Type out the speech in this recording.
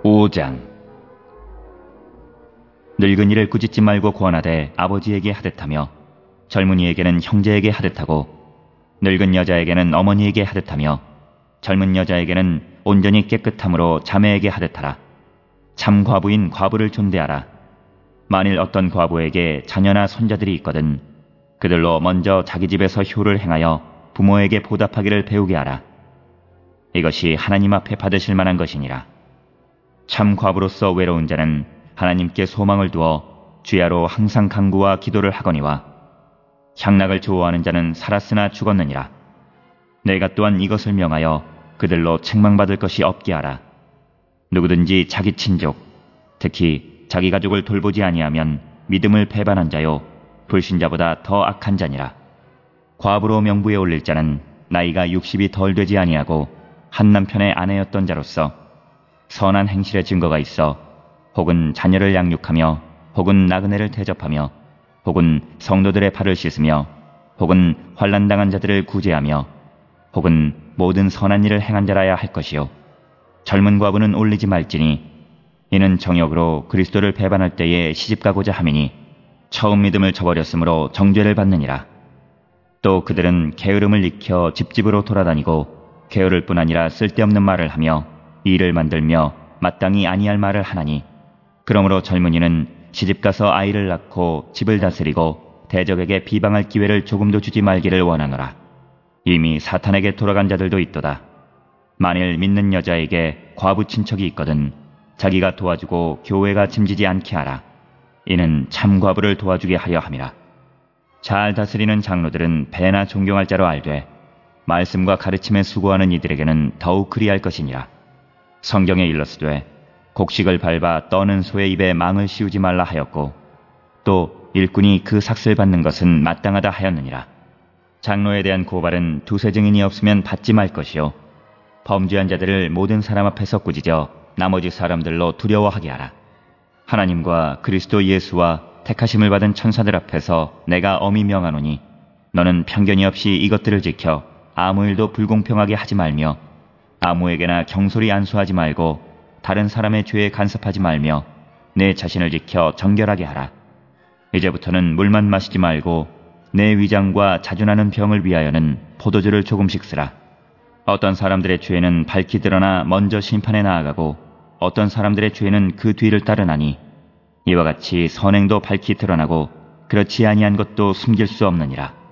5장. 늙은이를 꾸짖지 말고 권하되 아버지에게 하듯하며 젊은이에게는 형제에게 하듯하고 늙은 여자에게는 어머니에게 하듯하며 젊은 여자에게는 온전히 깨끗함으로 자매에게 하듯하라. 참 과부인 과부를 존대하라. 만일 어떤 과부에게 자녀나 손자들이 있거든 그들로 먼저 자기 집에서 효를 행하여 부모에게 보답하기를 배우게 하라. 이것이 하나님 앞에 받으실 만한 것이니라. 참 과부로서 외로운 자는 하나님께 소망을 두어 주야로 항상 간구와 기도를 하거니와 향락을 좋아하는 자는 살았으나 죽었느니라. 내가 또한 이것을 명하여 그들로 책망받을 것이 없게 하라. 누구든지 자기 친족, 특히 자기 가족을 돌보지 아니하면 믿음을 배반한 자요 불신자보다 더 악한 자니라. 과부로 명부에 올릴 자는 나이가 60이 덜 되지 아니하고 한 남편의 아내였던 자로서 선한 행실의 증거가 있어 혹은 자녀를 양육하며 혹은 나그네를 대접하며 혹은 성도들의 발을 씻으며 혹은 환난당한 자들을 구제하며 혹은 모든 선한 일을 행한 자라야 할 것이요 젊은 과부는 올리지 말지니 이는 정욕으로 그리스도를 배반할 때에 시집가고자 함이니 처음 믿음을 저버렸으므로 정죄를 받느니라. 또 그들은 게으름을 익혀 집집으로 돌아다니고 게으를 뿐 아니라 쓸데없는 말을 하며 일을 만들며 마땅히 아니할 말을 하나니 그러므로 젊은이는 시집가서 아이를 낳고 집을 다스리고 대적에게 비방할 기회를 조금도 주지 말기를 원하노라. 이미 사탄에게 돌아간 자들도 있도다. 만일 믿는 여자에게 과부 친척이 있거든 자기가 도와주고 교회가 짐지지 않게 하라. 이는 참 과부를 도와주게 하려 함이라. 잘 다스리는 장로들은 배나 존경할 자로 알되 말씀과 가르침에 수고하는 이들에게는 더욱 그리할 것이니라. 성경에 일렀으되 곡식을 밟아 떠는 소의 입에 망을 씌우지 말라 하였고 또 일꾼이 그 삭슬 받는 것은 마땅하다 하였느니라. 장로에 대한 고발은 두세 증인이 없으면 받지 말 것이요 범죄한 자들을 모든 사람 앞에서 꾸짖어 나머지 사람들로 두려워하게 하라. 하나님과 그리스도 예수와 택하심을 받은 천사들 앞에서 내가 엄히 명하노니 너는 편견이 없이 이것들을 지켜 아무 일도 불공평하게 하지 말며 아무에게나 경솔히 안수하지 말고 다른 사람의 죄에 간섭하지 말며 내 자신을 지켜 정결하게 하라. 이제부터는 물만 마시지 말고 내 위장과 자주나는 병을 위하여는 포도주를 조금씩 쓰라. 어떤 사람들의 죄는 밝히 드러나 먼저 심판에 나아가고 어떤 사람들의 죄는 그 뒤를 따르나니 이와 같이 선행도 밝히 드러나고 그렇지 아니한 것도 숨길 수 없느니라.